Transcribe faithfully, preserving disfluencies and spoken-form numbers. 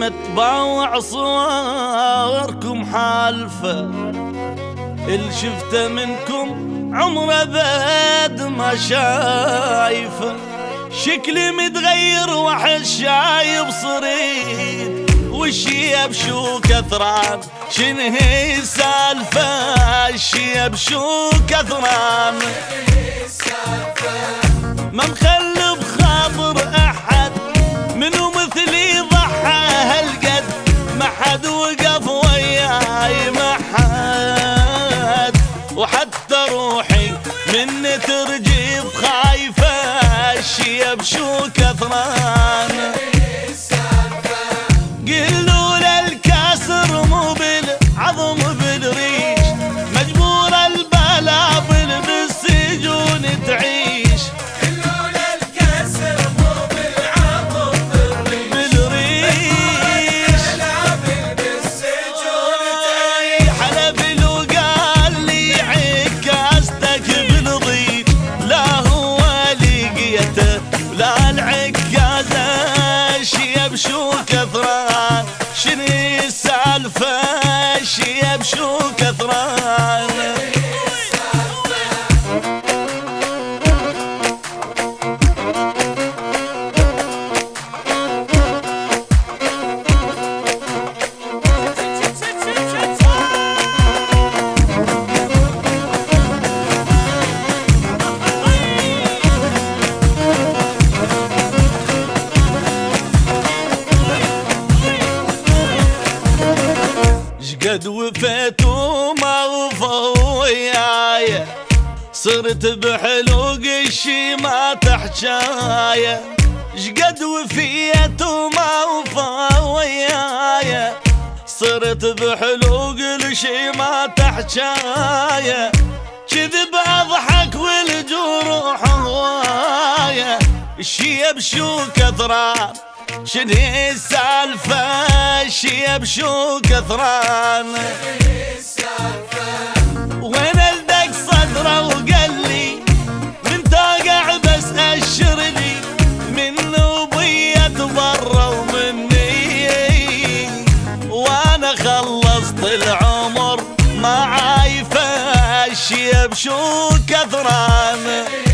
متباوع صوركم حالفة، اللي شفته منكم عمره بعد ما شايفه. شكلي متغير وحش شايب صريد، والشيب شو كثران شنو هي السالفة؟ الشيب شو كثران ما مخلي بخاطر احد، منو مثلي ضحى هالقد، ما حد وقف وياي ما حد، وحتى روحي من ترجف خايفة. الشيب شو كثران قلوا للكاسر مو بالعظم بالريش، مجبور البلابل بالسجون تعيش. قلوا للكاسر مو بالعظم بالريش، البلابل بالسجون تعيش. حلف لو قال لي عكازتك بالضيق، لا هو لقيته ولا العكازة. الشيب شو كثران شنو السالفة؟ الشيب شو كثران قد وفيت وما وفوا وياي، صرت بحلوق الشي ما تحجايا. شقد وفيت وما وفا وياي، صرت بحلوق الشي ما تحجايا. كذب اضحك والجروح هوايا. الشيب شو كثران شنو السالفة؟ الشيب شو كثران وين الدق صدره وقال لي من توقع بس اشر لي، من وبيت برا ومني، وانا خلصت العمر ما عايفه. الشيب شو كثران